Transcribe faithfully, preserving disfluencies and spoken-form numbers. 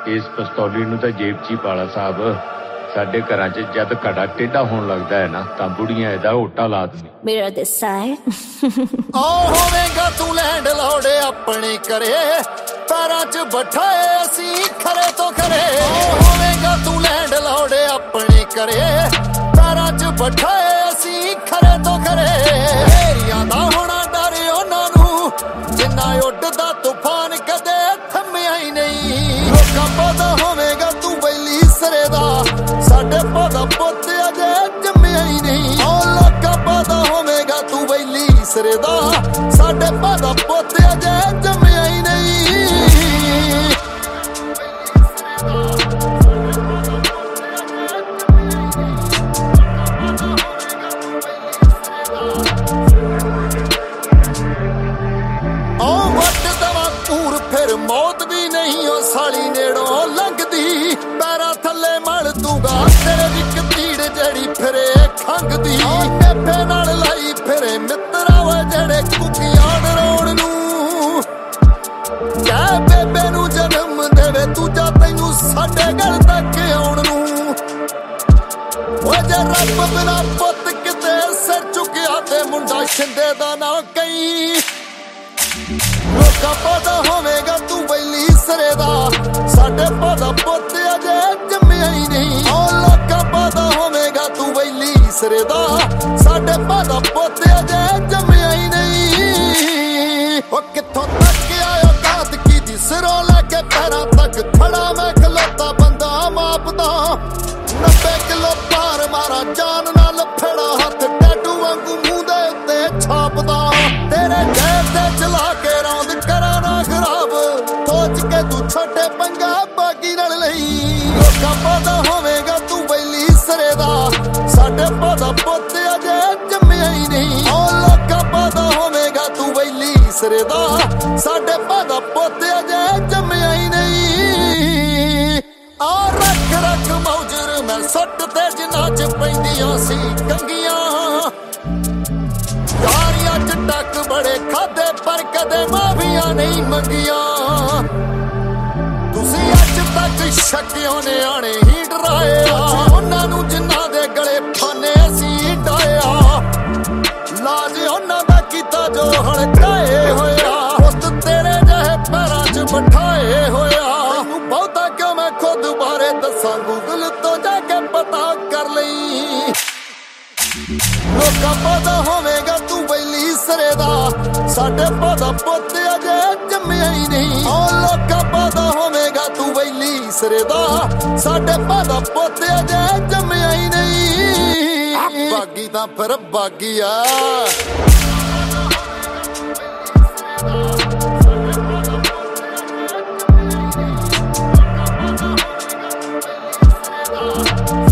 इस पिस्तौली नूं तां जेब च ही पाला साहब। साडे घरां च जद घड़ा टेढ़ा होण लगदा है ना तां बुढ़ियां इहदा ओटा ला दिंदी। मेरा दिस साइड आ होवेगा तू लैंड लौड़े अपने करे पैरां च बैठाए असी खरे तो खरे। आ होवेगा तू लैंड लौड़े अपने करे पैरां च बैठाए असी खरे तो खरे। हेरियां दा होना डर उन्हां नूं जिन्ना उड्डदा तूफान कदे थम्मिया ही नहीं। लोकां पता होवेगा तू बैली सिरे दा साडे पता पुੱਤ अजे जम्मिया ही नहीं। ओ लोकां पता होवेगा तू बैली सिरे दा साडे पता पुੱਤ अजे जम्मिया ही नहीं। ओ वट दवा पूर फिर मौत भी नहीं ओ साली नेड़ों लंघदी। पैरां थल्ले मल दूंगा तेरे विक तीड़ जड़ी फिरे खंघदी। टेपे नाल लाई फिरे मित्रा वे जेड़े कुकियां डराउण नूं। कै बेबे नूं जन्म देवे दूजा तैनूं साडे गल तक आउण नूं। ओ जे रब बिना पुੱਤ किते सिर चुकिया ते मुंडा छिंदे दा ना कई। लोकां पता होवेगा तू बैली सिरे दा साडे पता पुੱਤ अजे जम्मिया ही नहीं। ओ लोकां पता होवेगा तू बैली सिरे दा साडे पता पुੱਤ अजे जम्मिया ही नहीं। ओ कित्थों तक आयो कात की दी सिरों लैके पैरां तक खड़ा मैं खलोता बंदा मापदा। नब्बे किलो पार मारा जान नाल फेड़ा हथ टैटू वांगू मूंह दे उत्ते छापदा। तेरे गैर ते चला के रौंद करा ना खराब सोच के तू छोटे पंगा बाकी नाल लई। लोकां पता होवेगा तू बैली सिरे दा साडे पता पुੱਤ अजे जम्मिया ही नहीं। ओ लोकां पता होवेगा तू बैली सिरे दा साडे पता पुੱਤ अजे जम्मिया ही नहीं। आ रख रख मौजर मैं सट ते जिन्ना च पैंदियां सी कंगियां। यारियां च टक बड़े खादे पर कदे माफिया नहीं मंगियां। तुसी अज तक शक्यों ने आने ही डराए उन्हां नूं जिन्हां दे गले फाने असी डाया। लाज उन्हां दा कीता जो हड़काए होया पुੱਤ तेरे जहे पैरां च बिठाए होया। तैनूं बहुता क्यों मैं खुद बारे दसां गूगल तो जाके पता कर लई। लोकां पता होवेगा तू बैली सिरे दा साडे पता पुੱਤ अजे जम्मिया ही नहीं। ओ लोकां पता होवेगा तू बैली सिरे दा साडे पता पुੱਤ अजे जम्मिया ही नहीं। बागी तां फिर बागी आ।